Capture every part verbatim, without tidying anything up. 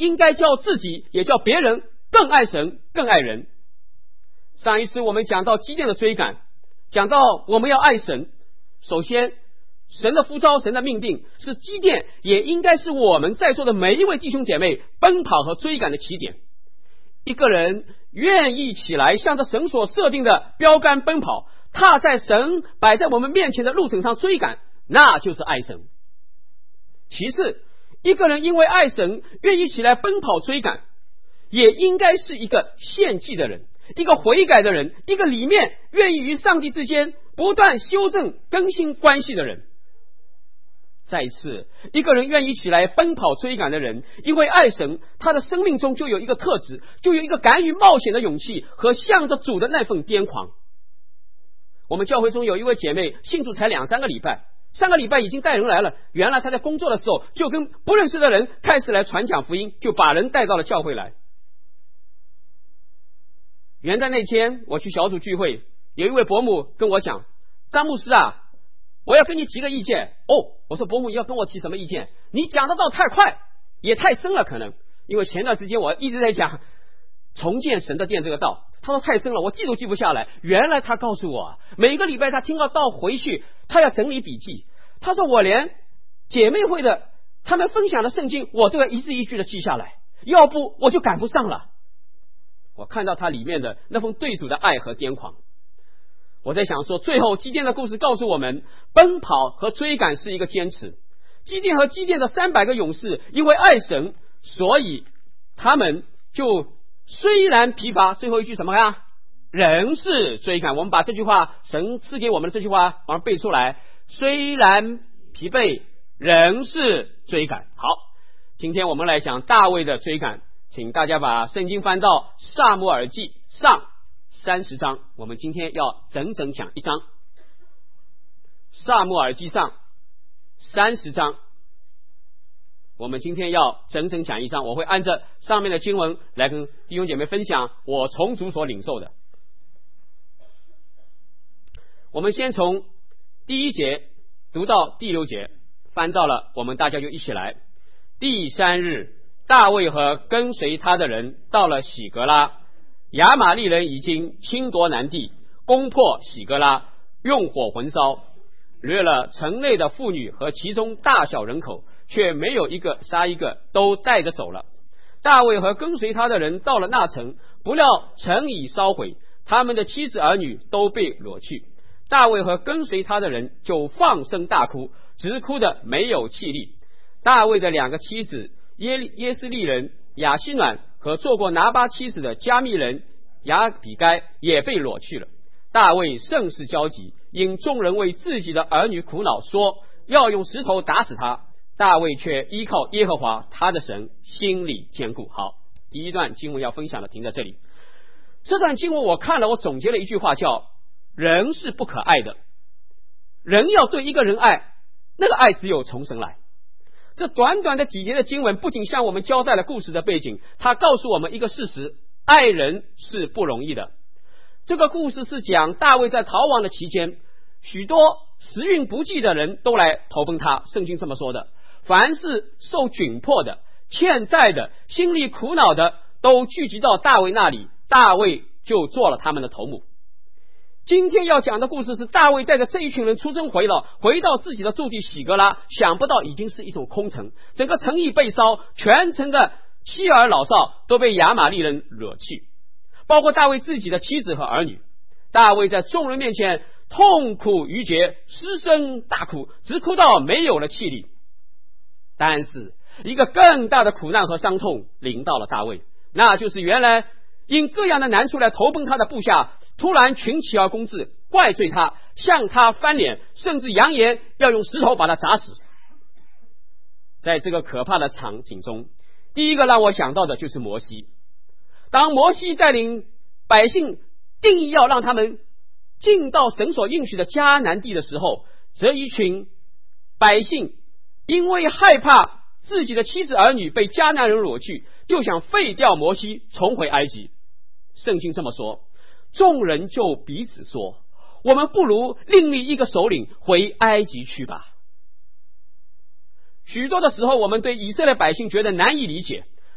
应该叫自己也叫别人更爱神更爱人。上一次我们讲到基甸的追赶，讲到我们要爱神，首先神的呼召，神的命定是基甸，也应该是我们在座的每一位弟兄姐妹奔跑和追赶的起点。一个人愿意起来向着神所设定的标杆奔跑，踏在神摆在我们面前的路程上追赶，那就是爱神。其次，一个人因为爱神愿意起来奔跑追赶，也应该是一个献祭的人，一个悔改的人，一个里面愿意与上帝之间不断修正更新关系的人。再一次，一个人愿意起来奔跑追赶的人，因为爱神，他的生命中就有一个特质，就有一个敢于冒险的勇气和向着主的那份癫狂。我们教会中有一位姐妹信主才两三个礼拜，上个礼拜已经带人来了，原来她在工作的时候就跟不认识的人开始来传讲福音，就把人带到了教会来。元旦那天我去小组聚会，有一位伯母跟我讲，张牧师啊，我要跟你提个意见。哦，我说伯母，你要跟我提什么意见？你讲的道太快也太深了，可能因为前段时间我一直在讲重建神的殿这个道，他说太深了，我记都记不下来。原来他告诉我，每个礼拜他听到道回去，他要整理笔记。他说我连姐妹会的他们分享的圣经我都要一字一句的记下来，要不我就赶不上了。我看到他里面的那份对主的爱和癫狂，我在想说，最后基甸的故事告诉我们，奔跑和追赶是一个坚持。基甸和基甸的三百个勇士因为爱神，所以他们就虽然疲乏，最后一句什么呀？仍是追赶。我们把这句话，神赐给我们的这句话马上背出来，虽然疲惫，仍是追赶。好，今天我们来讲大卫的追赶，请大家把圣经翻到撒母耳记上三十章，我们今天要整整讲一章。撒母耳记上三十章，我们今天要整整讲一章。我会按照上面的经文来跟弟兄姐妹分享我从主所领受的。我们先从第一节读到第六节，翻到了，我们大家就一起来。第三日，大卫和跟随他的人到了喜格拉，亚玛力人已经侵夺南地，攻破喜格拉，用火焚烧，掠了城内的妇女和其中大小人口，却没有一个杀一个，都带着走了。大卫和跟随他的人到了那城，不料城已烧毁，他们的妻子儿女都被掳去。大卫和跟随他的人就放声大哭，直哭的没有气力。大卫的两个妻子耶耶斯利人亚希暖和做过拿巴妻子的加密人亚比该也被掳去了。大卫甚是焦急，因众人为自己的儿女苦恼，说要用石头打死他。大卫却依靠耶和华他的神，心里坚固。好，第一段经文要分享的停在这里。这段经文我看了，我总结了一句话，叫人是不可爱的，人要对一个人爱，那个爱只有从神来。这短短的几节的经文不仅向我们交代了故事的背景，它告诉我们一个事实，爱人是不容易的。这个故事是讲大卫在逃亡的期间，许多时运不济的人都来投奔他，圣经这么说的，凡是受窘迫的、欠债的、心里苦恼的，都聚集到大卫那里，大卫就做了他们的头目。今天要讲的故事是大卫带着这一群人出征回了，回到自己的驻地喜格拉，想不到已经是一种空城，整个城邑被烧，全城的妻儿老少都被亚玛力人惹去，包括大卫自己的妻子和儿女。大卫在众人面前痛苦欲绝，失声大哭，直哭到没有了气力。但是一个更大的苦难和伤痛临到了大卫，那就是原来因各样的难处来投奔他的部下突然群起而攻之，怪罪他，向他翻脸，甚至扬言要用石头把他砸死。在这个可怕的场景中，第一个让我想到的就是摩西。当摩西带领百姓定义要让他们进到神所应许的迦南地的时候，这一群百姓因为害怕自己的妻子儿女被迦南人掳去，就想废掉摩西，重回埃及。圣经这么说，众人就彼此说，我们不如另立一个首领回埃及去吧。许多的时候，我们对以色列百姓觉得难以理解，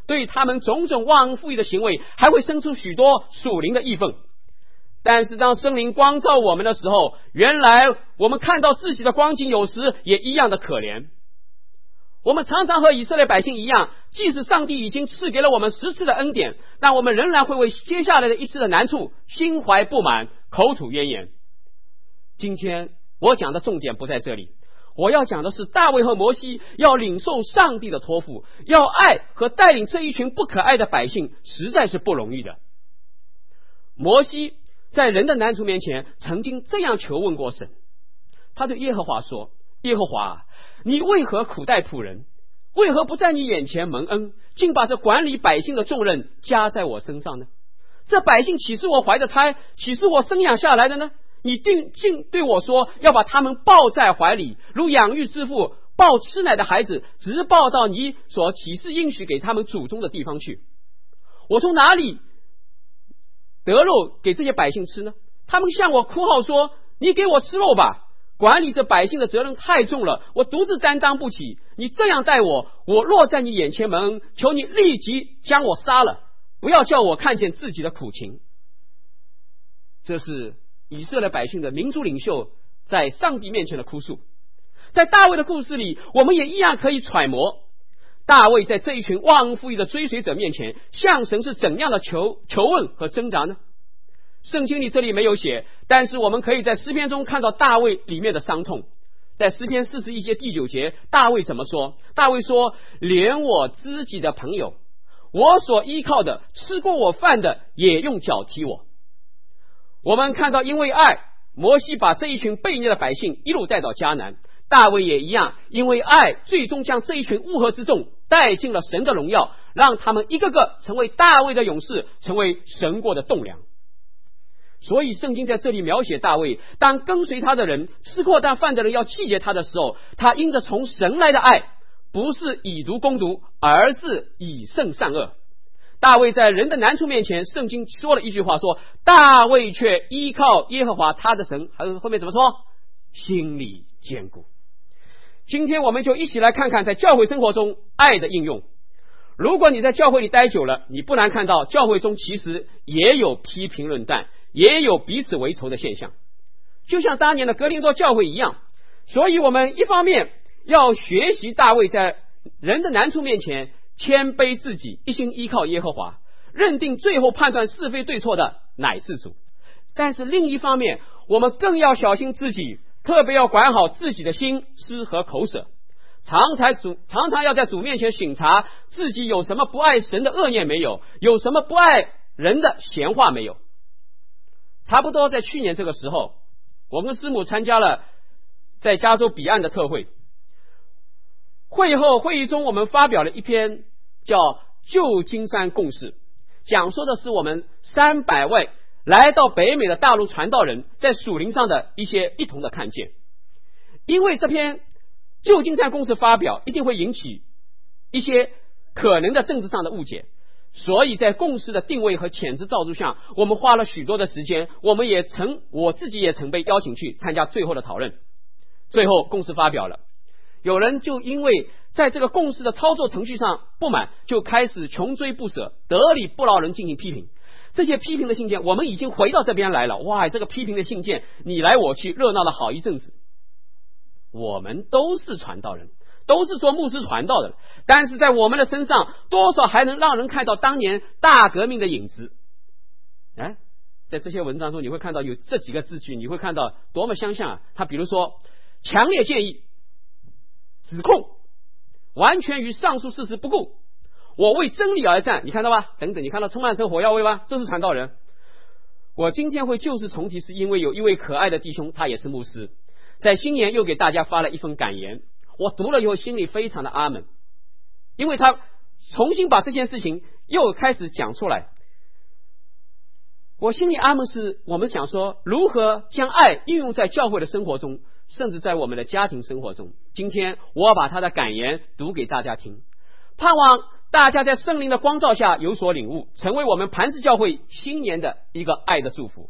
对他们种种忘恩负义的行为还会生出许多属灵的义愤。但是当圣灵光照我们的时候，原来我们看到自己的光景有时也一样的可怜。我们常常和以色列百姓一样，即使上帝已经赐给了我们十次的恩典，但我们仍然会为接下来的一次的难处心怀不满，口吐怨言。今天我讲的重点不在这里，我要讲的是大卫和摩西要领受上帝的托付，要爱和带领这一群不可爱的百姓，实在是不容易的。摩西在人的难处面前曾经这样求问过神，他对耶和华说：耶和华，你为何苦待仆人？为何不在你眼前蒙恩，竟把这管理百姓的重任加在我身上呢？这百姓岂是我怀的胎，岂是我生养下来的呢？你竟竟对我说，要把他们抱在怀里，如养育之父抱吃奶的孩子，直抱到你所启示应许给他们祖宗的地方去。我从哪里得肉给这些百姓吃呢？他们向我哭号说：你给我吃肉吧！管理这百姓的责任太重了，我独自担当不起。你这样待我，我若在你眼前蒙恩，求你立即将我杀了，不要叫我看见自己的苦情。这是以色列百姓的民族领袖在上帝面前的哭诉。在大卫的故事里，我们也一样可以揣摩大卫在这一群忘恩负义的追随者面前，向神是怎样的求求问和挣扎呢？圣经里这里没有写，但是我们可以在诗篇中看到大卫里面的伤痛。在诗篇四十一节第九节，大卫怎么说？大卫说：连我自己的朋友，我所依靠的，吃过我饭的，也用脚踢我。我们看到因为爱，摩西把这一群悖逆的百姓一路带到迦南，大卫也一样，因为爱，最终将这一群乌合之众带进了神的荣耀，让他们一个个成为大卫的勇士，成为神国的栋梁。所以圣经在这里描写大卫，当跟随他的人，吃过但饭的人要气节他的时候，他因着从神来的爱，不是以毒攻毒，而是以胜善恶。大卫在人的难处面前，圣经说了一句话，说大卫却依靠耶和华他的神，还有后面怎么说？心里坚固。今天我们就一起来看看在教会生活中爱的应用。如果你在教会里待久了，你不难看到教会中其实也有批评论断，也有彼此为仇的现象，就像当年的哥林多教会一样。所以我们一方面要学习大卫在人的难处面前谦卑自己，一心依靠耶和华，认定最后判断是非对错的乃是主。但是另一方面，我们更要小心自己，特别要管好自己的心思和口舌，常常主常常要在主面前省察自己有什么不爱神的恶念没有，有什么不爱人的闲话没有。差不多在去年这个时候，我跟师母参加了在加州彼岸的特会。会后会议中，我们发表了一篇叫《旧金山共识》，讲说的是我们三百位来到北美的大陆传道人在属灵上的一些一同的看见。因为这篇旧金山共识发表一定会引起一些可能的政治上的误解，所以在共识的定位和遣词造句上，我们花了许多的时间，我们也曾我自己也曾被邀请去参加最后的讨论。最后共识发表了，有人就因为在这个共识的操作程序上不满，就开始穷追不舍，得理不饶人进行批评。这些批评的信件我们已经回到这边来了，哇，这个批评的信件你来我去，热闹了好一阵子。我们都是传道人，都是做牧师传道的，但是在我们的身上多少还能让人看到当年大革命的影子。哎，在这些文章中你会看到有这几个字句，你会看到多么相像啊。他比如说强烈建议、指控完全与上述事实不顾，我为真理而战，你看到吧？等等，你看到充满着火药味吧？这是传道人。我今天会旧事重提，是因为有一位可爱的弟兄，他也是牧师，在新年又给大家发了一封感言，我读了以后心里非常的阿门，因为他重新把这件事情又开始讲出来。我心里阿门是我们想说如何将爱应用在教会的生活中，甚至在我们的家庭生活中。今天我要把他的感言读给大家听，盼望大家在圣灵的光照下有所领悟，成为我们磐石教会新年的一个爱的祝福。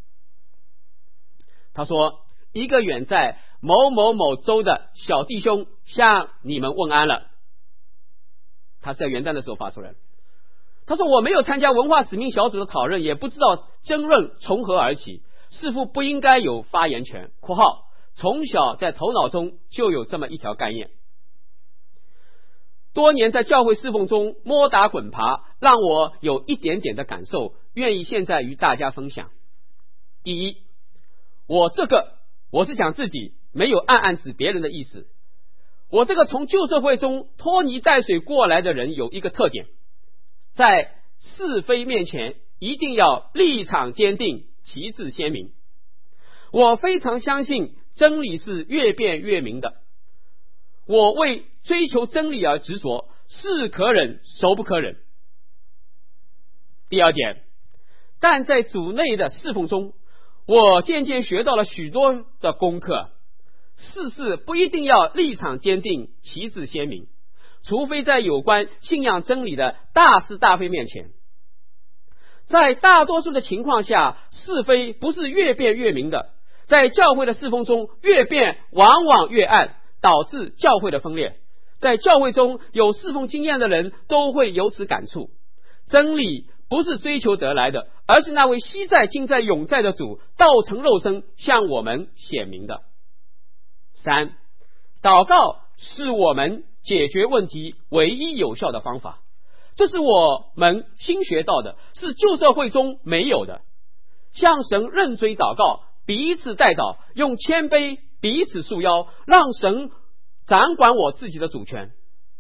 他说，一个远在某某某州的小弟兄向你们问安了。 他是在元旦的时候发出来的。他说我没有参加文化使命小组的讨论，也不知道争论从何而起，似乎不应该有发言权。括号从小在头脑中就有这么一条概念，多年在教会侍奉中摸打滚爬，让我有一点点的感受，愿意现在与大家分享。第一，我这个我是讲自己，没有暗暗指别人的意思。我这个从旧社会中拖泥带水过来的人有一个特点，在是非面前一定要立场坚定，旗帜鲜明。我非常相信真理是越辩越明的，我为追求真理而执着，是可忍孰不可忍。第二点，但在主内的侍奉中，我渐渐学到了许多的功课。事事不一定要立场坚定，旗帜鲜明，除非在有关信仰真理的大是大非面前。在大多数的情况下，是非不是越辩越明的，在教会的侍奉中，越辩往往越暗，导致教会的分裂。在教会中有侍奉经验的人都会有此感触，真理不是追求得来的，而是那位昔在今在永在的主道成肉身向我们显明的。三，祷告是我们解决问题唯一有效的方法，这是我们新学到的，是旧社会中没有的。向神认罪祷告，彼此代祷，用谦卑彼此束腰，让神掌管我自己的主权。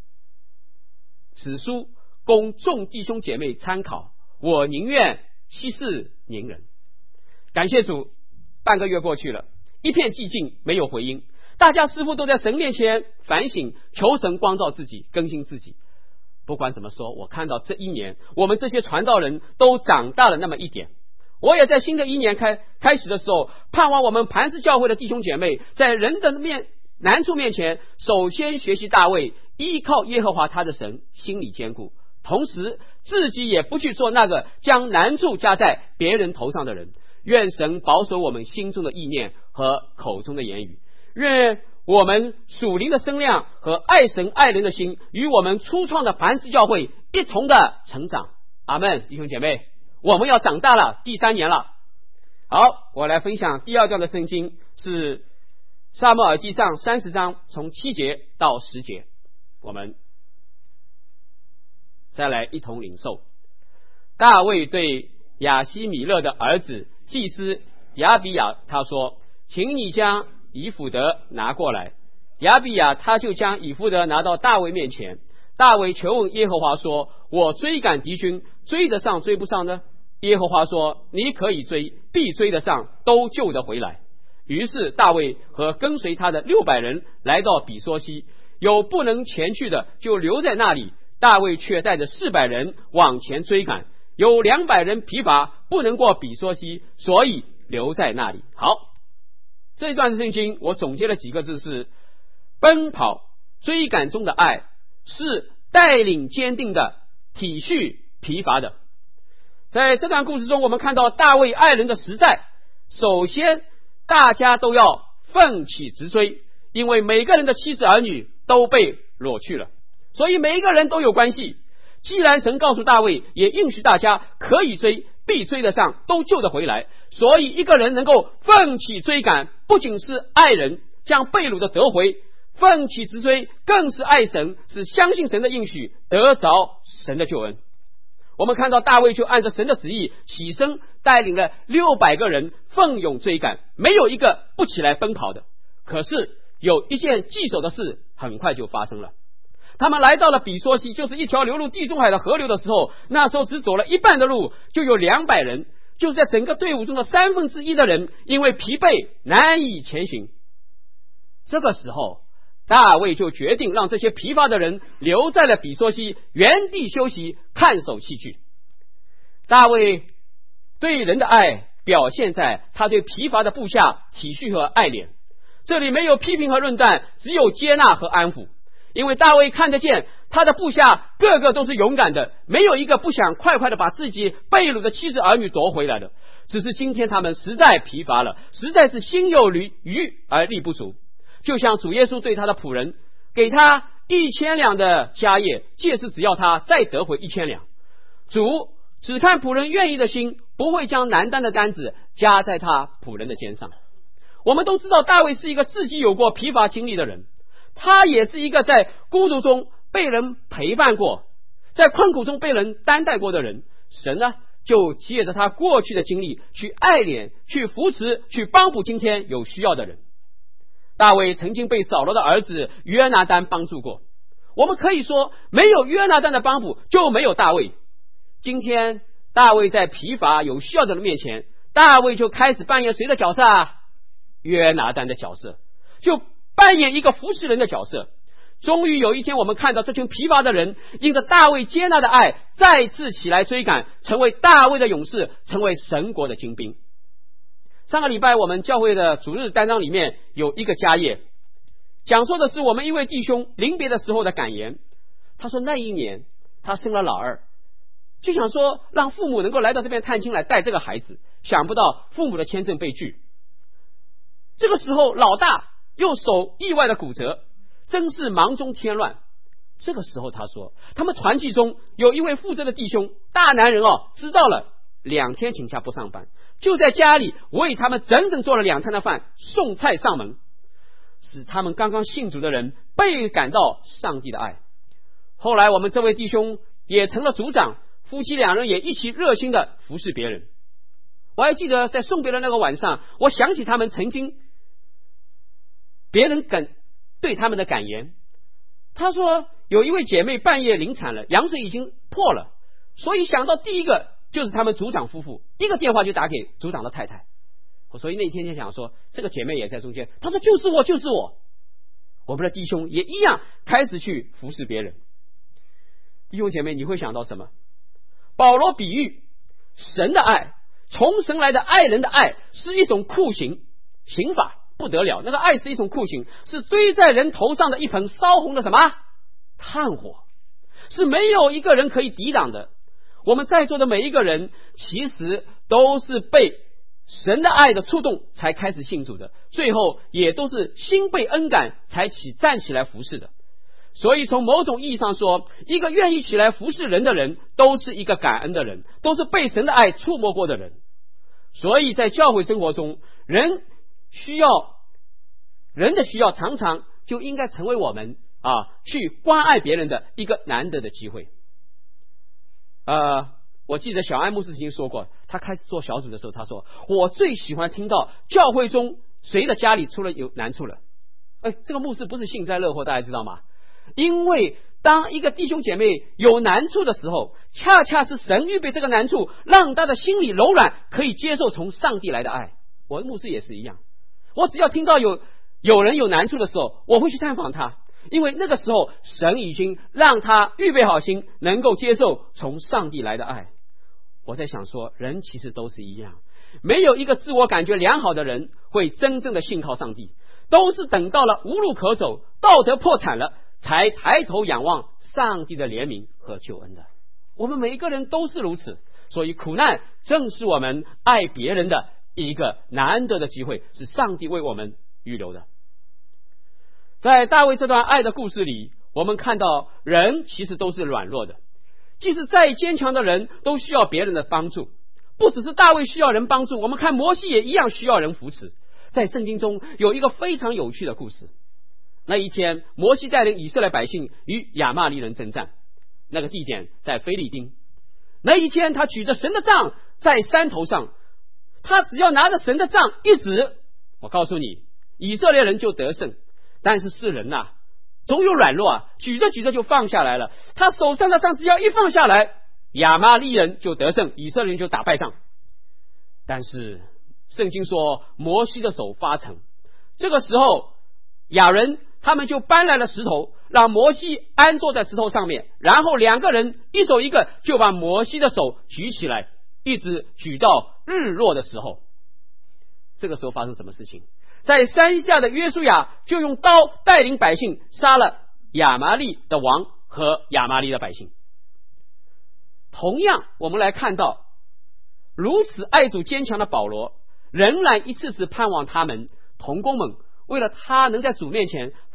此书供众弟兄姐妹参考，我宁愿息事宁人。感谢主，半个月过去了，一片寂静，没有回音。大家似乎都在神面前反省，求神光照自己，更新自己。不管怎么说，我看到这一年我们这些传道人都长大了那么一点。我也在新的一年开开始的时候，盼望我们磐石教会的弟兄姐妹在人的面难处面前，首先学习大卫，依靠耶和华他的神，心里坚固，同时自己也不去做那个将难处加在别人头上的人。愿神保守我们心中的意念和口中的言语，愿我们属灵的声量和爱神爱人的心与我们初创的磐石教会一同的成长。阿们。弟兄姐妹，我们要长大了，第三年了。好，我来分享第二段的圣经，是撒母耳记上三十章从七节到十节，我们再来一同领受。大卫对亚希米勒的儿子祭司亚比亚他说，请你将以弗得拿过来。亚比亚他就将以弗得拿到大卫面前。大卫求问耶和华说，我追赶敌军，追得上追不上呢？耶和华说，你可以追，必追得上，都救得回来。于是大卫和跟随他的六百人来到比梭西，有不能前去的就留在那里，大卫却带着四百人往前追赶，有两百人疲乏，不能过比梭西，所以留在那里。好，这一段圣经我总结了几个字，是奔跑追赶中的爱，是带领坚定的，体恤疲乏的。在这段故事中，我们看到大卫爱人的实在。首先，大家都要奋起直追，因为每个人的妻子儿女都被掳去了，所以每一个人都有关系。既然神告诉大卫，也应许大家可以追，必追得上，都救得回来，所以一个人能够奋起追赶，不仅是爱人将被掳的得回，奋起直追更是爱神，是相信神的应许，得着神的救恩。我们看到大卫就按着神的旨意起身，带领了六百个人奋勇追赶，没有一个不起来奔跑的。可是有一件棘手的事很快就发生了。他们来到了比梭西，就是一条流入地中海的河流的时候，那时候只走了一半的路，就有两百人，就是在整个队伍中的三分之一的人因为疲惫难以前行。这个时候大卫就决定让这些疲乏的人留在了比梭西，原地休息，看守器具。大卫对人的爱表现在他对疲乏的部下体恤和爱怜，这里没有批评和论断，只有接纳和安抚。因为大卫看得见他的部下个个都是勇敢的，没有一个不想快快的把自己被掳的妻子儿女夺回来的，只是今天他们实在疲乏了，实在是心有余而力不足。就像主耶稣对他的仆人，给他一千两的家业，届时只要他再得回一千两。主只看仆人愿意的心，不会将难担的担子加在他仆人的肩上。我们都知道大卫是一个自己有过疲乏经历的人，他也是一个在孤独中被人陪伴过，在困苦中被人担待过的人。神呢，就借着他过去的经历去爱怜、去扶持、去帮补今天有需要的人。大卫曾经被扫罗的儿子约拿单帮助过，我们可以说没有约拿单的帮补就没有大卫。今天大卫在疲乏有需要的人面前，大卫就开始扮演谁的角色啊？约拿单的角色，就扮演一个服侍人的角色。终于有一天，我们看到这群疲乏的人因着大卫接纳的爱，再次起来追赶，成为大卫的勇士，成为神国的精兵。上个礼拜我们教会的主日单章里面有一个家业，讲述的是我们一位弟兄临别的时候的感言。他说那一年他生了老二，就想说让父母能够来到这边探亲来带这个孩子，想不到父母的签证被拒。这个时候老大右手意外的骨折，真是忙中添乱。这个时候他说他们团契中有一位负责的弟兄，大男人哦，知道了，两天请假不上班，就在家里为他们整整做了两餐的饭，送菜上门，使他们刚刚信主的人倍感到上帝的爱。后来我们这位弟兄也成了组长，夫妻两人也一起热心的服侍别人。我还记得在送别的那个晚上，我想起他们曾经别人感对他们的感言。他说有一位姐妹半夜临产了，羊水已经破了，所以想到第一个就是他们组长夫妇，一个电话就打给组长的太太。所以那天就想说这个姐妹也在中间，他说就是我就是我。我们的弟兄也一样开始去服侍别人。弟兄姐妹，你会想到什么？保罗比喻神的爱，从神来的爱人的爱是一种酷刑，刑法不得了，那个爱是一种酷刑，是堆在人头上的一盆烧红的什么炭火，是没有一个人可以抵挡的。我们在座的每一个人其实都是被神的爱的触动才开始信主的，最后也都是心被恩感才起站起来服侍的。所以从某种意义上说，一个愿意起来服侍人的人都是一个感恩的人，都是被神的爱触摸过的人。所以在教会生活中，人需要人的需要常常就应该成为我们啊去关爱别人的一个难得的机会。呃，我记得小安牧师曾经说过，他开始做小组的时候，他说我最喜欢听到教会中谁的家里出了有难处了。哎，这个牧师不是幸灾乐祸，大家知道吗？因为当一个弟兄姐妹有难处的时候，恰恰是神预备这个难处，让他的心里柔软，可以接受从上帝来的爱。我的牧师也是一样，我只要听到有有人有难处的时候，我会去探访他，因为那个时候神已经让他预备好心，能够接受从上帝来的爱。我在想说，人其实都是一样，没有一个自我感觉良好的人会真正的信靠上帝，都是等到了无路可走，道德破产了，才抬头仰望上帝的怜悯和救恩的。我们每一个人都是如此，所以苦难正是我们爱别人的一个难得的机会，是上帝为我们预留的。在大卫这段爱的故事里，我们看到人其实都是软弱的，即使再坚强的人都需要别人的帮助。不只是大卫需要人帮助，我们看摩西也一样需要人扶持。在圣经中有一个非常有趣的故事。那一天，摩西带领以色列百姓与亚玛力人征战，那个地点在非利丁。那一天，他举着神的杖在山头上，他只要拿着神的杖一指，我告诉你，以色列人就得胜。但是世人啊，总有软弱啊，举着举着就放下来了。他手上的杖只要一放下来，亚玛力人就得胜，以色列人就打败仗。但是圣经说摩西的手发沉，这个时候亚人他们就搬来了石头，让摩西安坐在石头上面，然后两个人一手一个就把摩西的手举起来，一直举到日落的时候。这个时候发生什么事情？在山下的约书亚就用刀带领百姓杀了亚玛力的王和亚玛力的百姓。同样我们来看到，如此爱主坚强的保罗仍然一次次盼望他们同工们为了他能在主面前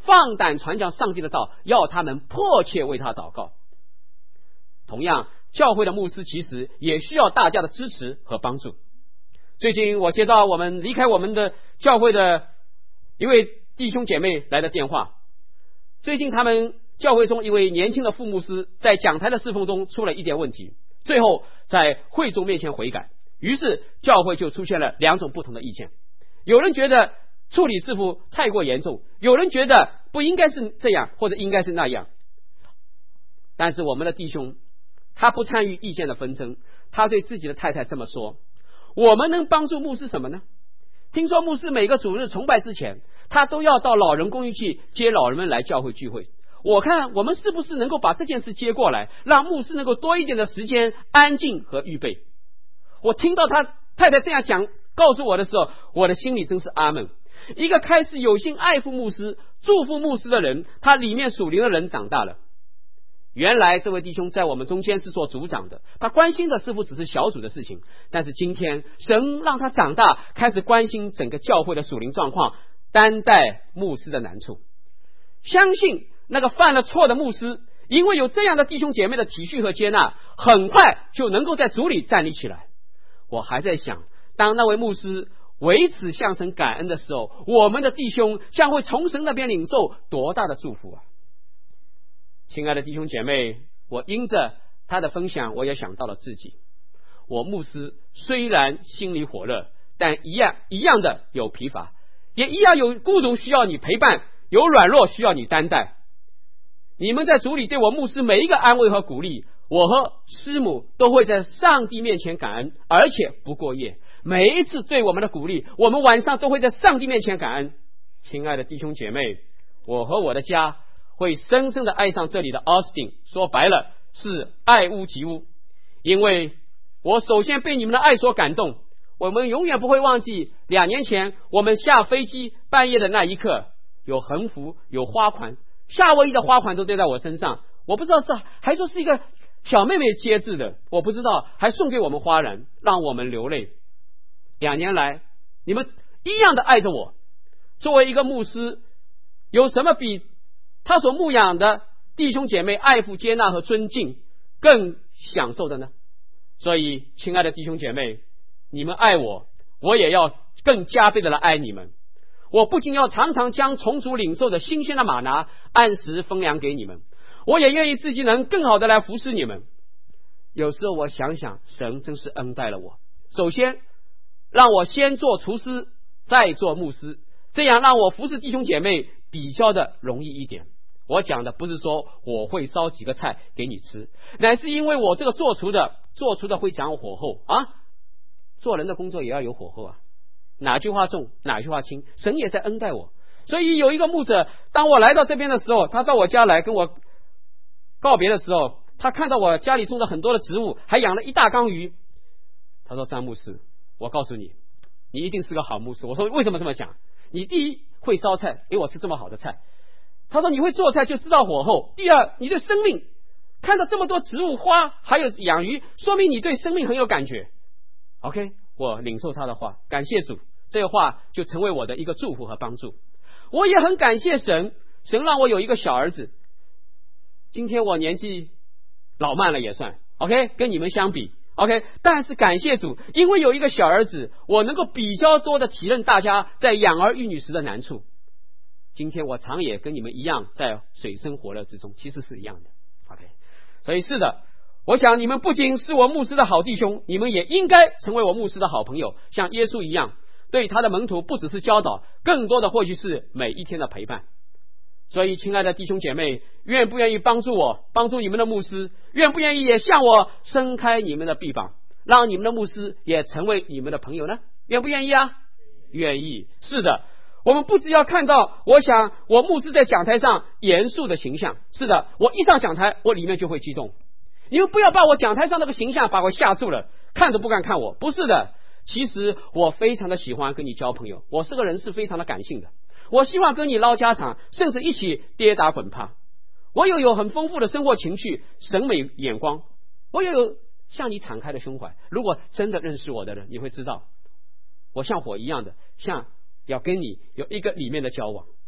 放胆传讲上帝的道，要他们迫切为他祷告。同样，教会的牧师其实也需要大家的支持和帮助。最近我接到我们离开我们的教会的一位弟兄姐妹来的电话，最近他们教会中一位年轻的副牧师在讲台的侍奉中出了一点问题，最后在会众面前悔改，于是教会就出现了两种不同的意见。有人觉得处理师傅太过严重，有人觉得不应该是这样，或者应该是那样。但是我们的弟兄他不参与意见的纷争，他对自己的太太这么说：我们能帮助牧师什么呢？听说牧师每个主日崇拜之前，他都要到老人公寓去接老人们来教会聚会。我看我们是不是能够把这件事接过来，让牧师能够多一点的时间安静和预备。我听到他太太这样讲告诉我的时候，我的心里真是阿们。一个开始有心爱护牧师祝福牧师的人，他里面属灵的人长大了。原来这位弟兄在我们中间是做组长的，他关心的似乎只是小组的事情，但是今天神让他长大，开始关心整个教会的属灵状况，担待牧师的难处。相信那个犯了错的牧师，因为有这样的弟兄姐妹的体恤和接纳，很快就能够在主里站立起来。我还在想，当那位牧师为此向神感恩的时候，我们的弟兄将会从神那边领受多大的祝福啊！亲爱的弟兄姐妹，我因着他的分享，我也想到了自己。我牧师虽然心里火热，但一样一样的有疲乏，也一样有孤独需要你陪伴，有软弱需要你担待。你们在主里对我牧师每一个安慰和鼓励，我和师母都会在上帝面前感恩，而且不过夜。每一次对我们的鼓励，我们晚上都会在上帝面前感恩。亲爱的弟兄姐妹，我和我的家会深深的爱上这里的 Austin， 说白了是爱屋及乌。因为我首先被你们的爱所感动，我们永远不会忘记两年前我们下飞机半夜的那一刻，有横幅，有花环，夏威夷的花环都堆在我身上，我不知道是还说是一个小妹妹接制的，我不知道还送给我们花篮，让我们流泪。两年来你们一样的爱着我，作为一个牧师，有什么比他所牧养的弟兄姐妹爱抚接纳和尊敬更享受的呢？所以亲爱的弟兄姐妹，你们爱我，我也要更加倍的来爱你们。我不仅要常常将从主领受的新鲜的玛拿按时分粮给你们，我也愿意自己能更好的来服侍你们。有时候我想想，神真是恩待了我，首先让我先做厨师，再做牧师，这样让我服侍弟兄姐妹比较的容易一点。我讲的不是说我会烧几个菜给你吃，乃是因为我这个做厨的做厨的会讲火候啊，做人的工作也要有火候啊，哪句话重哪句话轻，神也在恩待我。所以有一个牧者，当我来到这边的时候，他到我家来跟我告别的时候，他看到我家里种了很多的植物，还养了一大缸鱼。他说：张牧师，我告诉你，你一定是个好牧师。我说为什么这么讲？你第一会烧菜，给我吃这么好的菜。他说你会做菜就知道火候。第二，你对生命看到这么多植物花还有养鱼，说明你对生命很有感觉。 OK， 我领受他的话，感谢主，这个话就成为我的一个祝福和帮助。我也很感谢神，神让我有一个小儿子。今天我年纪老迈了也算 OK， 跟你们相比 OK， 但是感谢主，因为有一个小儿子，我能够比较多的体认大家在养儿育女时的难处。今天我常也跟你们一样在水深火热之中，其实是一样的 OK。 所以是的，我想你们不仅是我牧师的好弟兄，你们也应该成为我牧师的好朋友，像耶稣一样，对他的门徒不只是教导，更多的或许是每一天的陪伴。所以亲爱的弟兄姐妹，愿不愿意帮助我帮助你们的牧师？愿不愿意也向我伸开你们的臂膀，让你们的牧师也成为你们的朋友呢？愿不愿意啊？愿意。是的，我们不只要看到我想我牧师在讲台上严肃的形象，是的，我一上讲台我里面就会激动。你们不要把我讲台上那个形象把我吓住了，看都不敢看我。不是的，其实我非常的喜欢跟你交朋友，我是个人是非常的感性的，我希望跟你唠家常，甚至一起跌打滚趴。我又有很丰富的生活情趣、审美眼光，我也有向你敞开的胸怀。如果真的认识我的人，你会知道我像火一样的，像要跟你有一个里面的交往。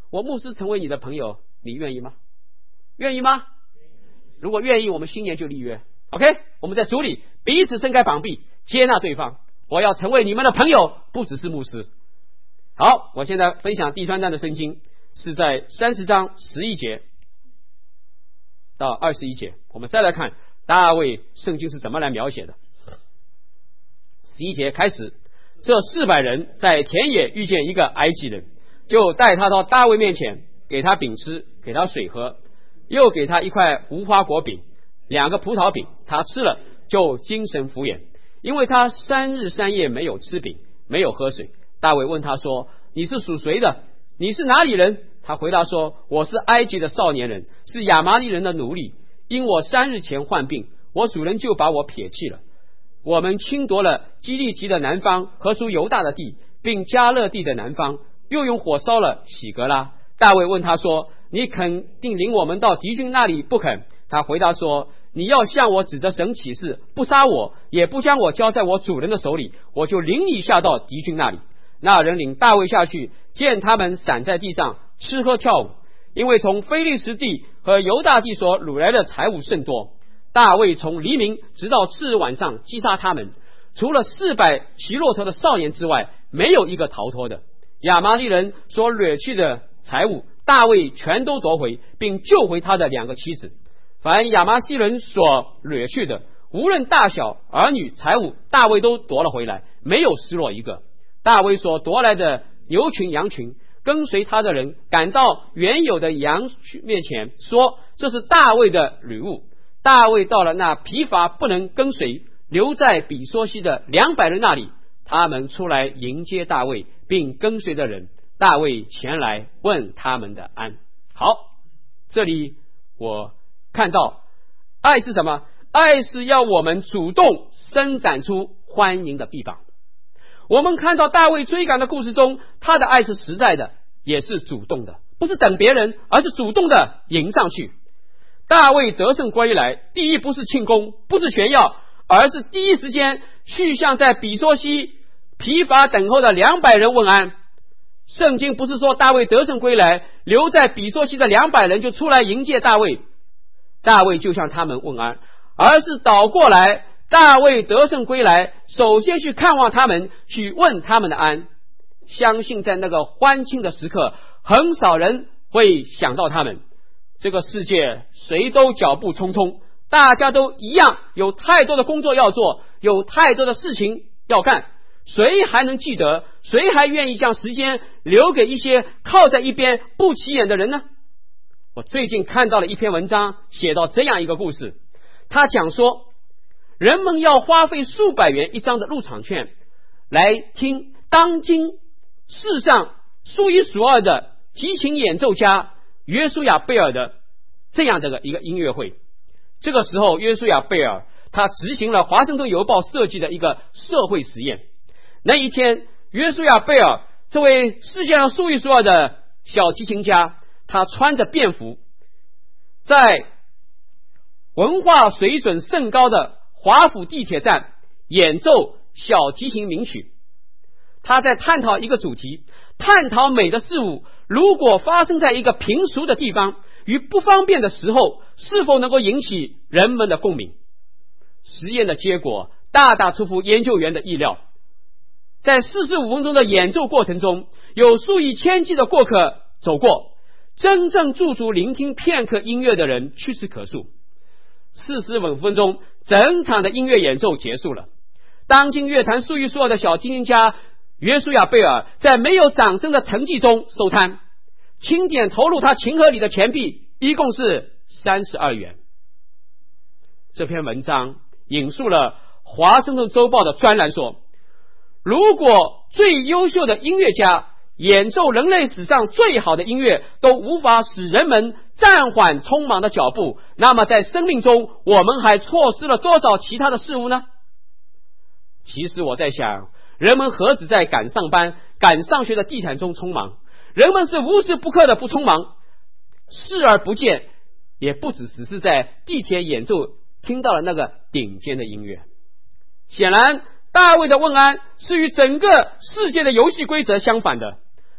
我牧师成为你的朋友，你愿意吗？愿意吗？如果愿意，我们新年就立约。 OK， 我们在主里彼此伸开膀臂，接纳对方。我要成为你们的朋友，不只是牧师。好，我现在分享第三段的圣经，是在三十章十一节到二十一节。我们再来看大卫圣经是怎么来描写的。十一节开始，这四百人在田野遇见一个埃及人，就带他到大卫面前，给他饼吃，给他水喝，又给他一块无花果饼，两个葡萄饼，他吃了就精神复原，因为他三日三夜没有吃饼，没有喝水。大卫问他说：你是属谁的？你是哪里人？他回答说：我是埃及的少年人，是亚玛力人的奴隶，因我三日前患病，我主人就把我撇弃了。我们侵夺了基利提的南方和属犹大的地，并加勒地的南方，又用火烧了喜格拉。大卫问他说：你肯定领我们到敌军那里不肯？他回答说：你要向我指着神起誓，不杀我，也不将我交在我主人的手里，我就领你下到敌军那里。那人领大卫下去，见他们散在地上吃喝跳舞，因为从非利士地和犹大地所掳来的财物甚多。大卫从黎明直到次日晚上击杀他们，除了四百骑骆驼的少年之外，没有一个逃脱的。亚玛力人所掠去的财物，大卫全都夺回，并救回他的两个妻子。凡亚玛西人所掠去的，无论大小儿女财物，大卫都夺了回来，没有失落一个。大卫所夺来的牛群羊群，跟随他的人赶到原有的羊面前，说这是大卫的礼物。大卫到了那疲乏不能跟随，留在比梭西的两百人那里，他们出来迎接大卫并跟随的人，大卫前来问他们的安。好，这里我看到爱是什么？爱是要我们主动伸展出欢迎的臂膀。我们看到大卫追赶的故事中，他的爱是实在的，也是主动的，不是等别人，而是主动的迎上去。大卫得胜归来，第一不是庆功，不是炫耀，而是第一时间去向在比梭西疲乏等候的两百人问安。圣经不是说大卫得胜归来，留在比梭西的两百人就出来迎接大卫，大卫就向他们问安，而是倒过来，大卫得胜归来，首先去看望他们，去问他们的安。相信在那个欢庆的时刻，很少人会想到他们。这个世界谁都脚步匆匆，大家都一样，有太多的工作要做，有太多的事情要干，谁还能记得？谁还愿意将时间留给一些靠在一边不起眼的人呢？我最近看到了一篇文章，写到这样一个故事，他讲说人们要花费数百元一张的入场券来听当今世上数一数二的提琴演奏家约书亚贝尔的这样的一个音乐会。这个时候约书亚贝尔他执行了华盛顿邮报设计的一个社会实验。那一天约书亚贝尔这位世界上数一数二的小提琴家，他穿着便服，在文化水准甚高的华府地铁站演奏小提琴名曲。他在探讨一个主题，探讨美的事物如果发生在一个平俗的地方与不方便的时候，是否能够引起人们的共鸣。实验的结果大大出乎研究员的意料，在四十五分钟的演奏过程中，有数以千计的过客走过，真正驻足聆听片刻音乐的人屈指可数。四十五分钟，整场的音乐演奏结束了。当今乐坛数一数二的小提琴家约书亚贝尔在没有掌声的成绩中收摊，清点投入他琴盒里的钱币一共是三十二元。这篇文章引述了华盛顿周报的专栏说，如果最优秀的音乐家演奏人类史上最好的音乐都无法使人们暂缓匆忙的脚步，那么在生命中我们还错失了多少其他的事物呢？其实我在想，人们何止在赶上班赶上学的地毯中匆忙，人们是无时不刻的不匆忙，视而不见，也不只只是在地铁演奏听到了那个顶尖的音乐。显然大卫的问安是与整个世界的游戏规则相反的。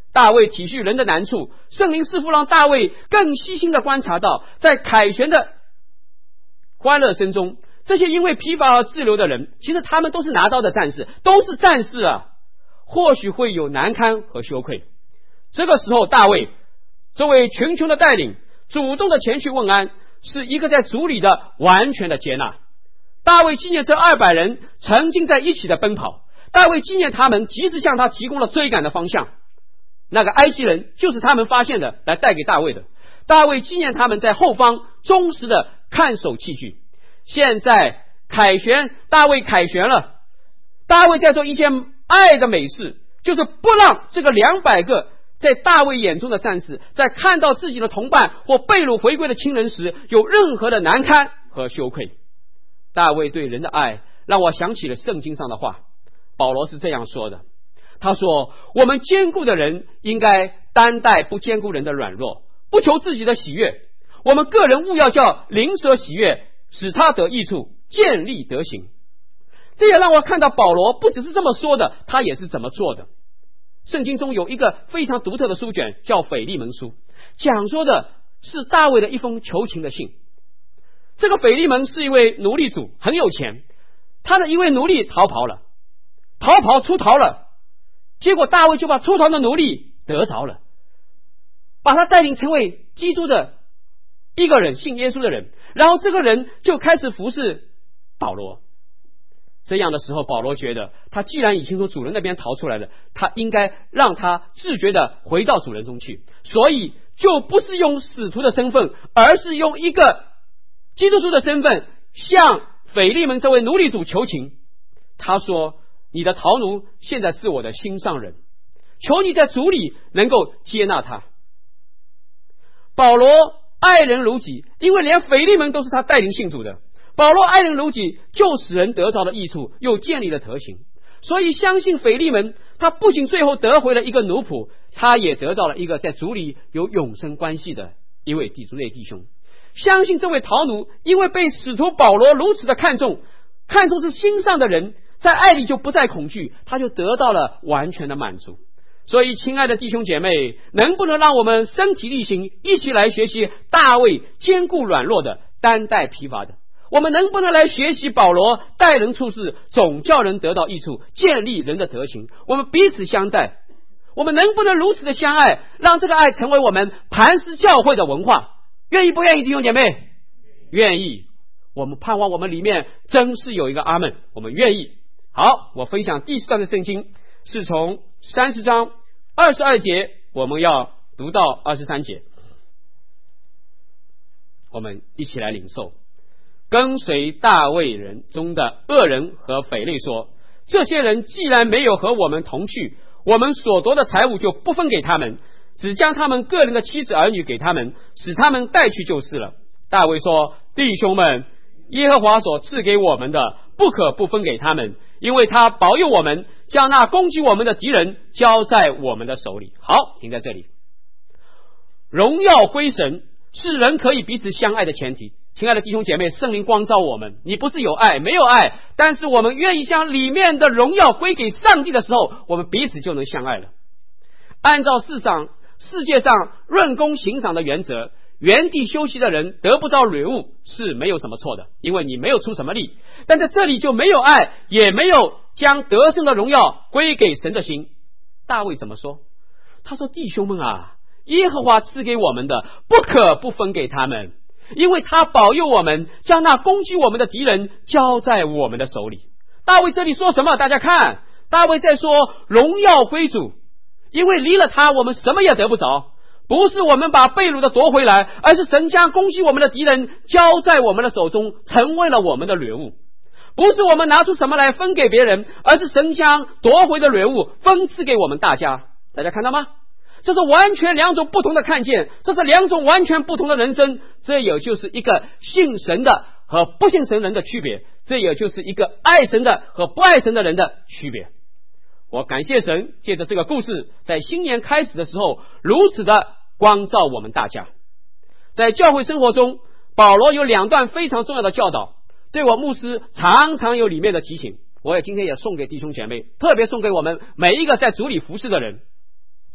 大卫体恤人的难处，圣灵似乎让大卫更细心的观察到，在凯旋的欢乐声中，这些因为疲乏而滞留的人，其实他们都是拿刀的战士，都是战士啊，或许会有难堪和羞愧。这个时候大卫作为群雄的带领，主动的前去问安，是一个在主里的完全的接纳。大卫纪念这二百人曾经在一起的奔跑，大卫纪念他们及时向他提供了追赶的方向，那个埃及人就是他们发现的，来带给大卫的。大卫纪念他们在后方忠实的看守器具。现在凯旋，大卫凯旋了，大卫在做一件爱的美事，就是不让这个两百个在大卫眼中的战士，在看到自己的同伴或被掳回归的亲人时，有任何的难堪和羞愧。大卫对人的爱让我想起了圣经上的话，保罗是这样说的，他说，我们坚固的人应该担待不坚固人的软弱，不求自己的喜悦，我们个人务要叫邻舍喜悦，使他得益处，建立德行。这也让我看到保罗不只是这么说的，他也是怎么做的。圣经中有一个非常独特的书卷叫腓利门书，讲说的是大卫的一封求情的信。这个腓利门是一位奴隶主，很有钱，他的一位奴隶逃跑了，逃跑出逃了，结果大卫就把出逃的奴隶得着了，把他带领成为基督的一个人，信耶稣的人，然后这个人就开始服侍保罗。这样的时候，保罗觉得他既然已经从主人那边逃出来了，他应该让他自觉的回到主人中去，所以就不是用使徒的身份，而是用一个基督徒的身份向腓利门这位奴隶主求情。他说，你的逃奴现在是我的心上人，求你在主里能够接纳他。保罗爱人如己，因为连腓利门都是他带领信主的，保罗爱人如己，就使人得到了益处，又建立了德行。所以相信腓利门，他不仅最后得回了一个奴仆，他也得到了一个在主里有永生关系的一位弟主内弟兄。相信这位逃奴因为被使徒保罗如此的看重，看重是心上的人，在爱里就不再恐惧，他就得到了完全的满足。所以亲爱的弟兄姐妹，能不能让我们身体力行，一起来学习大卫坚固软弱的，担待疲乏的？我们能不能来学习保罗待人处事总叫人得到益处，建立人的德行？我们彼此相待，我们能不能如此的相爱，让这个爱成为我们磐石教会的文化？愿意不愿意，弟兄姐妹？愿意。我们盼望我们里面真是有一个阿们，我们愿意。好，我分享第四段的圣经，是从三十章二十二节，我们要读到二十三节，我们一起来领受。跟随大卫人中的恶人和匪类说，这些人既然没有和我们同去，我们所得的财物就不分给他们，只将他们个人的妻子儿女给他们，使他们带去就是了。大卫说，弟兄们，耶和华所赐给我们的不可不分给他们，因为他保佑我们，将那攻击我们的敌人交在我们的手里。好，停在这里。荣耀归神是人可以彼此相爱的前提。亲爱的弟兄姐妹，圣灵光照我们，你不是有爱没有爱，但是我们愿意将里面的荣耀归给上帝的时候，我们彼此就能相爱了。按照世上世界上论功行赏的原则，原地休息的人得不到礼物是没有什么错的，因为你没有出什么力。但在这里就没有爱，也没有将得胜的荣耀归给神的心。大卫怎么说？他说，弟兄们啊，耶和华赐给我们的不可不分给他们，因为他保佑我们，将那攻击我们的敌人交在我们的手里。大卫这里说什么？大家看，大卫在说荣耀归主，因为离了他我们什么也得不着，不是我们把被掳的夺回来，而是神将攻击我们的敌人交在我们的手中，成为了我们的掠物。不是我们拿出什么来分给别人，而是神将夺回的掠物分赐给我们大家。大家看到吗？这是完全两种不同的看见，这是两种完全不同的人生。这也就是一个信神的和不信神人的区别，这也就是一个爱神的和不爱神的人的区别。我感谢神，借着这个故事，在新年开始的时候如此的光照我们大家。在教会生活中，保罗有两段非常重要的教导，对我牧师常常有里面的提醒，我也今天也送给弟兄姐妹，特别送给我们每一个在主里服侍的人。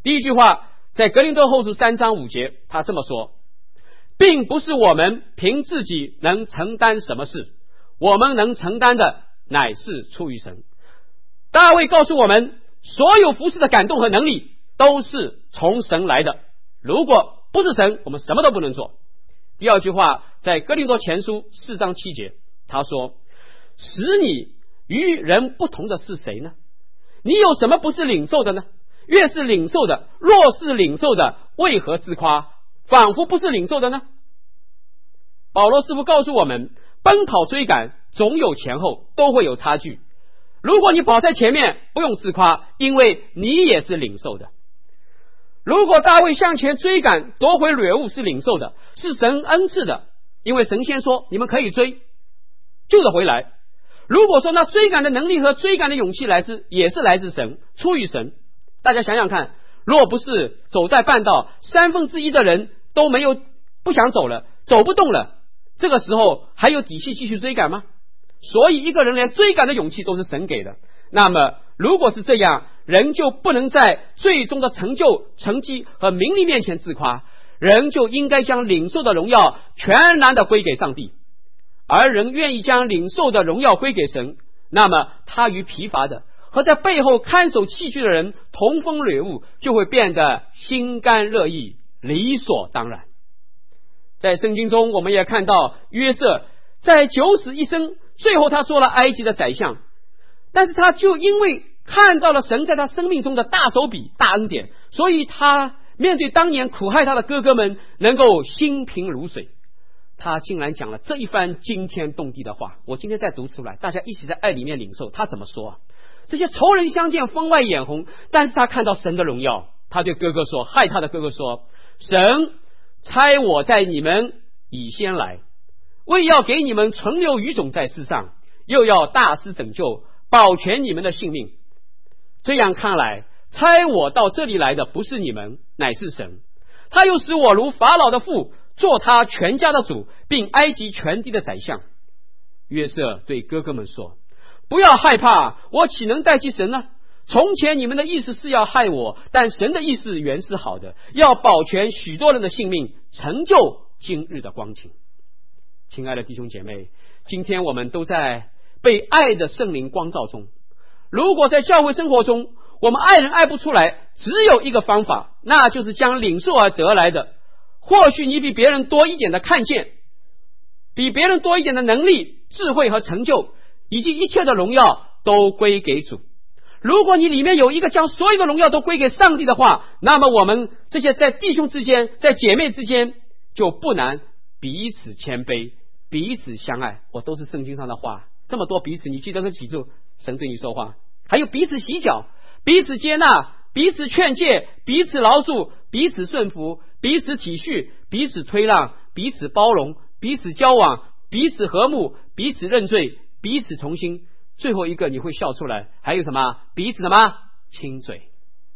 第一句话在格林多后书三章五节，他这么说，并不是我们凭自己能承担什么事，我们能承担的乃是出于神。大卫告诉我们，所有服事的感动和能力都是从神来的，如果不是神，我们什么都不能做。第二句话在哥林多前书四章七节，他说，使你与人不同的是谁呢？你有什么不是领受的呢？越是领受的，若是领受的，为何自夸，仿佛不是领受的呢？保罗师傅告诉我们，奔跑追赶总有前后，都会有差距。如果你跑在前面，不用自夸，因为你也是领受的。如果大卫向前追赶夺回掠物是领受的，是神恩赐的，因为神先说你们可以追，救得回来。如果说那追赶的能力和追赶的勇气来自也是来自神，出于神，大家想想看，若不是走在半道，三分之一的人都没有不想走了，走不动了，这个时候还有底气继续追赶吗？所以一个人连追赶的勇气都是神给的。那么如果是这样，人就不能在最终的成就、成绩和名利面前自夸，人就应该将领受的荣耀全然的归给上帝。而人愿意将领受的荣耀归给神，那么他与疲乏的和在背后看守器具的人同分掠物，就会变得心甘乐意，理所当然。在圣经中我们也看到约瑟在九死一生，最后他做了埃及的宰相，但是他就因为看到了神在他生命中的大手笔、大恩典，所以他面对当年苦害他的哥哥们能够心平如水。他竟然讲了这一番惊天动地的话，我今天再读出来，大家一起在爱里面领受。他怎么说？这些仇人相见分外眼红，但是他看到神的荣耀，他对哥哥说，害他的哥哥说，神差我在你们以先来，为要给你们存留余种在世上，又要大施拯救，保全你们的性命。这样看来，差我到这里来的不是你们，乃是神。他又使我如法老的父，做他全家的主，并埃及全地的宰相。约瑟对哥哥们说，不要害怕，我岂能代替神呢？从前你们的意思是要害我，但神的意思原是好的，要保全许多人的性命，成就今日的光景。亲爱的弟兄姐妹，今天我们都在被爱的圣灵光照中。如果在教会生活中我们爱人爱不出来，只有一个方法，那就是将领受而得来的，或许你比别人多一点的看见，比别人多一点的能力、智慧和成就，以及一切的荣耀都归给主。如果你里面有一个将所有的荣耀都归给上帝的话，那么我们这些在弟兄之间、在姐妹之间就不难彼此谦卑，彼此相爱。我都是圣经上的话，这么多彼此，你记得和记住神对你说话。还有彼此洗脚，彼此接纳，彼此劝诫，彼此饶恕，彼此顺服，彼此体恤，彼此推让，彼此包容，彼此交往，彼此和睦，彼此认罪，彼此同心。最后一个你会笑出来，还有什么？彼此什么？亲嘴。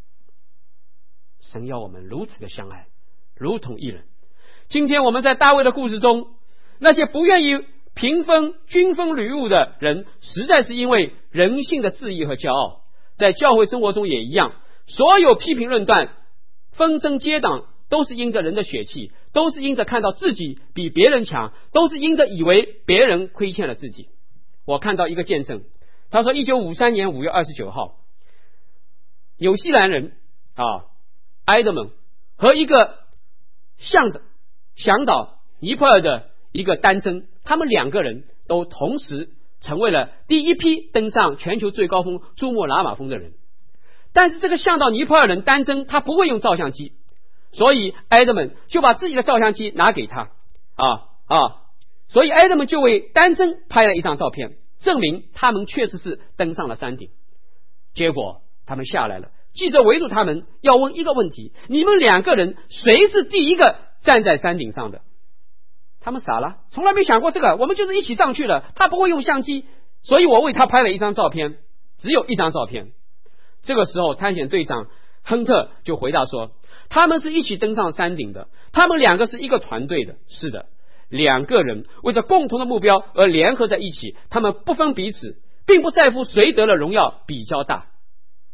神要我们如此的相爱，如同一人。今天我们在大卫的故事中，那些不愿意平分均分履物的人，实在是因为人性的自义和骄傲。在教会生活中也一样，所有批评论断、纷争结党，都是因着人的血气，都是因着看到自己比别人强，都是因着以为别人亏欠了自己。我看到一个见证，他说一九五三年五月二十九号，纽西兰人啊，埃德蒙和一个向导向导尼泊尔的一个丹增，他们两个人都同时成为了第一批登上全球最高峰珠穆朗玛峰的人。但是这个向导尼泊尔人丹增他不会用照相机，所以埃德蒙就把自己的照相机拿给他啊啊，所以埃德蒙就为丹增拍了一张照片，证明他们确实是登上了山顶。结果他们下来了，记者围住他们，要问一个问题：你们两个人谁是第一个站在山顶上的？他们傻了，从来没想过这个，我们就是一起上去了，他不会用相机，所以我为他拍了一张照片，只有一张照片。这个时候探险队长亨特就回答说，他们是一起登上山顶的，他们两个是一个团队的。是的，两个人为着共同的目标而联合在一起，他们不分彼此，并不在乎谁得了荣耀比较大。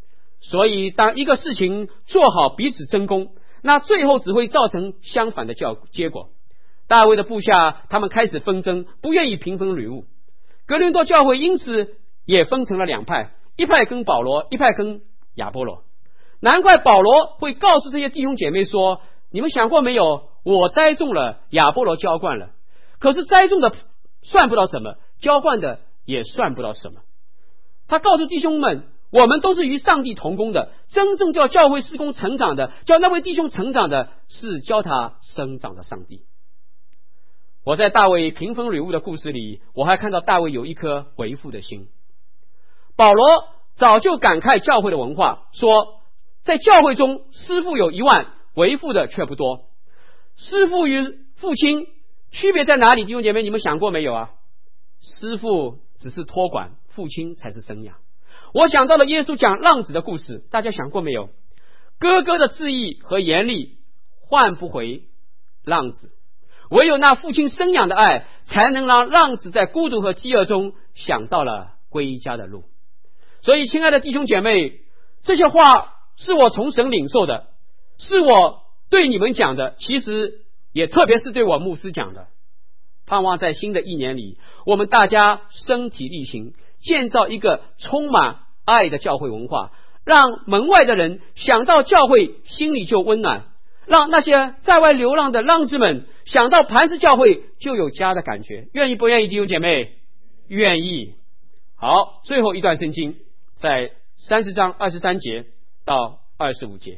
所以当一个事情做好彼此争功，那最后只会造成相反的结果。大卫的部下他们开始纷争，不愿意平分礼物。哥林多教会因此也分成了两派，一派跟保罗，一派跟亚波罗。难怪保罗会告诉这些弟兄姐妹说，你们想过没有，我栽种了，亚波罗浇灌了，可是栽种的算不到什么，浇灌的也算不到什么。他告诉弟兄们，我们都是与上帝同工的，真正叫教会事工成长的，叫那位弟兄成长的，是教他生长的上帝。我在大卫平分礼物的故事里，我还看到大卫有一颗为父的心。保罗早就感慨教会的文化，说在教会中师父有一万，为父的却不多。师父与父亲区别在哪里？弟兄姐妹，你们想过没有啊？师父只是托管，父亲才是生养。我想到了耶稣讲浪子的故事，大家想过没有？哥哥的质疑和严厉换不回浪子，唯有那父亲生养的爱，才能让浪子在孤独和饥饿中想到了归家的路。所以亲爱的弟兄姐妹，这些话是我从神领受的，是我对你们讲的，其实也特别是对我牧师讲的。盼望在新的一年里，我们大家身体力行，建造一个充满爱的教会文化，让门外的人想到教会心里就温暖，让那些在外流浪的浪子们想到磐石教会就有家的感觉。愿意不愿意，弟兄姐妹？愿意。好，最后一段圣经在三十章二十三节到二十五节，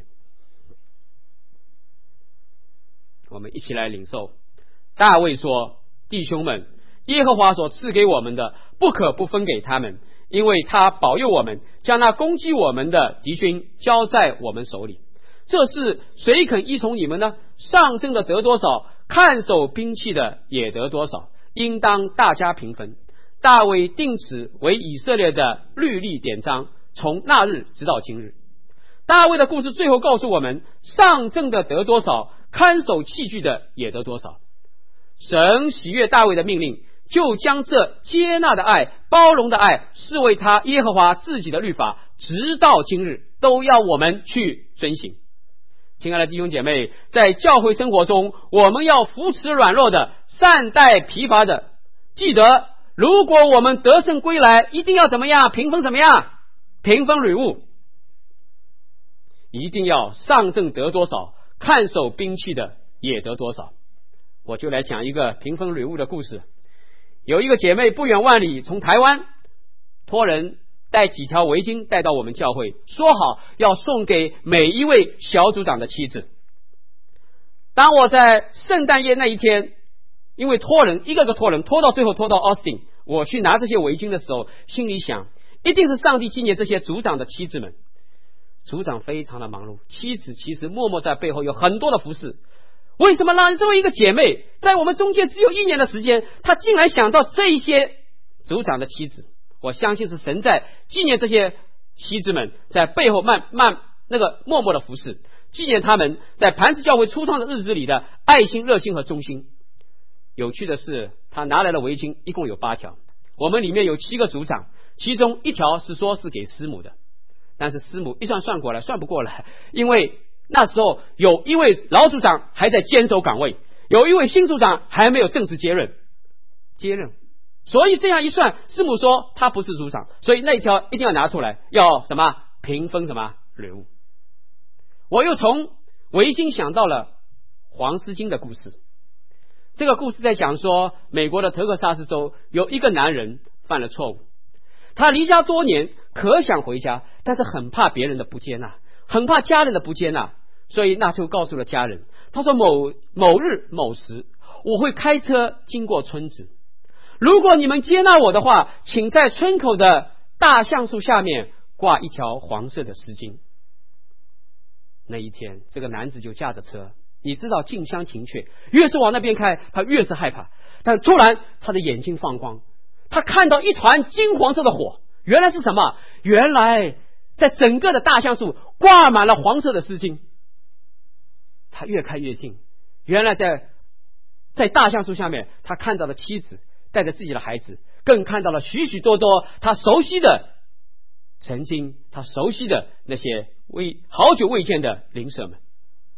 我们一起来领受。大卫说，弟兄们，耶和华所赐给我们的，不可不分给他们，因为他保佑我们，将那攻击我们的敌军交在我们手里。这事谁肯依从你们呢？上阵的得多少，看守兵器的也得多少，应当大家平分。大卫定此为以色列的律例典章，从那日直到今日。大卫的故事最后告诉我们，上阵的得多少，看守器具的也得多少。神喜悦大卫的命令，就将这接纳的爱、包容的爱视为他耶和华自己的律法，直到今日都要我们去遵行。亲爱的弟兄姐妹，在教会生活中，我们要扶持软弱的，善待疲乏的。记得，如果我们得胜归来，一定要怎么样？平分怎么样？平分礼物，一定要上阵得多少，看守兵器的也得多少。我就来讲一个平分礼物的故事。有一个姐妹不远万里从台湾托人带几条围巾带到我们教会，说好要送给每一位小组长的妻子。当我在圣诞夜那一天，因为托人一个个托人拖到最后拖到 Austin， 我去拿这些围巾的时候，心里想，一定是上帝纪念这些组长的妻子们。组长非常的忙碌，妻子其实默默在背后有很多的服侍。为什么让这么一个姐妹在我们中间只有一年的时间，她竟然想到这一些组长的妻子？我相信是神在纪念这些妻子们在背后慢慢那个默默的服侍，纪念他们在磐石教会初创的日子里的爱心、热心和忠心。有趣的是，他拿来了围巾，一共有八条。我们里面有七个组长，其中一条是说是给师母的，但是师母一算算过来算不过来，因为那时候有一位老组长还在坚守岗位，有一位新组长还没有正式接任接任所以这样一算，师母说他不是组长，所以那一条一定要拿出来，要什么平分什么礼物。我又从围巾想到了黄丝巾的故事。这个故事在讲说，美国的德克萨斯州有一个男人犯了错误，他离家多年，可想回家，但是很怕别人的不接纳，很怕家人的不接纳，所以那就告诉了家人，他说某某日某时我会开车经过村子，如果你们接纳我的话，请在村口的大橡树下面挂一条黄色的丝巾。那一天这个男子就驾着车，你知道近乡情怯，越是往那边开他越是害怕，但突然他的眼睛放光，他看到一团金黄色的火，原来是什么？原来在整个的大橡树挂满了黄色的丝巾。他越开越近，原来在在大橡树下面，他看到了妻子带着自己的孩子，更看到了许许多多他熟悉的曾经他熟悉的那些未好久未见的邻舍们。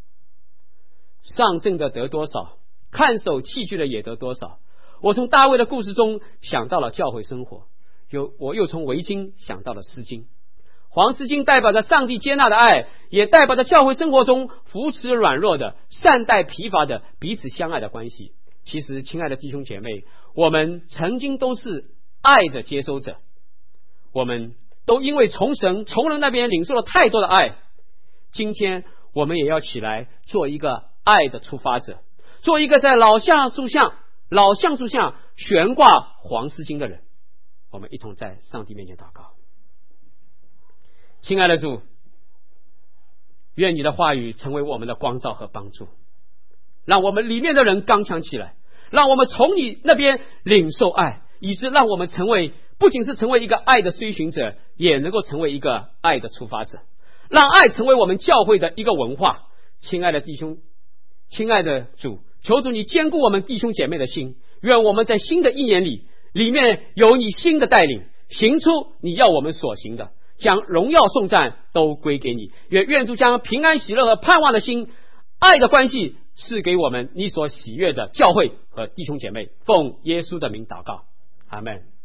上阵的得多少，看守器具的也得多少。我从大卫的故事中想到了教会生活，又我又从围巾想到了丝巾。黄丝巾代表着上帝接纳的爱，也代表着教会生活中扶持软弱的、善待疲乏的、彼此相爱的关系。其实亲爱的弟兄姐妹，我们曾经都是爱的接收者，我们都因为从神从人那边领受了太多的爱，今天我们也要起来做一个爱的出发者，做一个在老橡树下老橡树下悬挂黄丝巾的人。我们一同在上帝面前祷告。亲爱的主，愿你的话语成为我们的光照和帮助，让我们里面的人刚强起来，让我们从你那边领受爱，以致让我们成为不仅是成为一个爱的追寻者，也能够成为一个爱的出发者，让爱成为我们教会的一个文化。亲爱的弟兄，亲爱的主，求主你坚固我们弟兄姐妹的心，愿我们在新的一年里，里面有你新的带领，行出你要我们所行的，将荣耀颂赞都归给你。愿愿主将平安喜乐和盼望的心、爱的关系赐给我们你所喜悦的教会和弟兄姐妹。奉耶稣的名祷告，阿们。